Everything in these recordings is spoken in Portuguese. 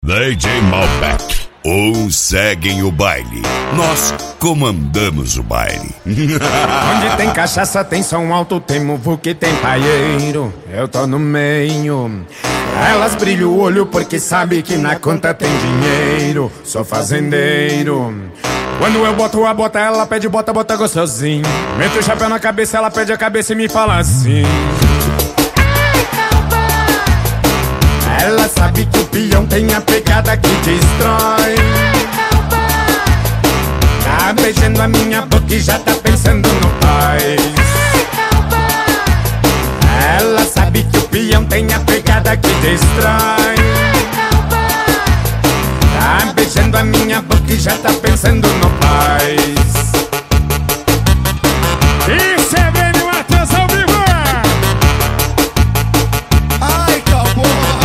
DJ Malbec. Uns seguem o baile, nós comandamos o baile. Onde tem cachaça tem som alto, tem muvuca, tem paieiro. Eu tô no meio. Elas brilham o olho porque sabe que na conta tem dinheiro. Sou fazendeiro. Quando eu boto a bota, ela pede bota, bota gostosinho. Meto o chapéu na cabeça, ela pede a cabeça e me fala assim: ela sabe que o peão tem a pegada que destrói. Tá beijando a minha boca e já tá pensando no pai. Ela sabe que o peão tem a pegada que destrói. Tá beijando a minha boca e já tá pensando no pai. Isso é bem no Matheus ao vivo. Ai, cowboy.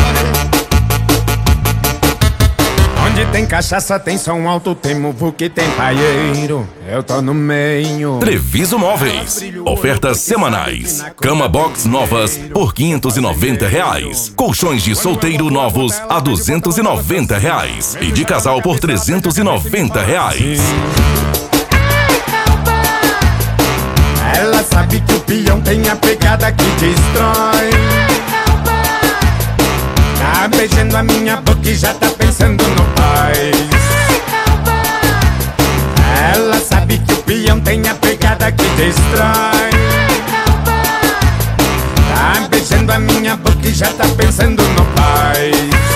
Onde tem cachaça tem som alto, tem muvuca, tem paieiro. Eu tô no meio. Treviso Móveis. Ofertas semanais. Cama box novas por R$590. Colchões de solteiro novos a R$290. E de casal por R$390. Ela sabe que o peão tem a pegada que destrói. Tá beijando a minha boca e já tá pensando no pai. Ela sabe que o peão tem a pegada que destrói. Tá beijando a minha boca e já tá pensando no pai.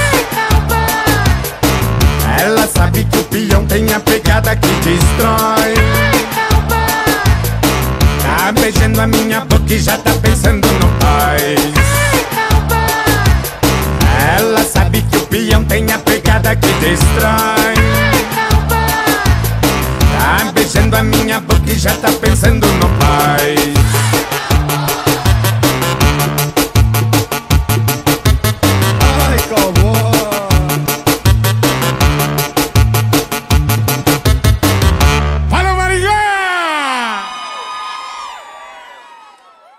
Ela sabe que o peão tem a pegada que destrói. Tá beijando a minha boca e já tá pensando no pai. Ela sabe que o peão tem a pegada que destrói. Tá beijando a minha boca e já tá pensando no pai.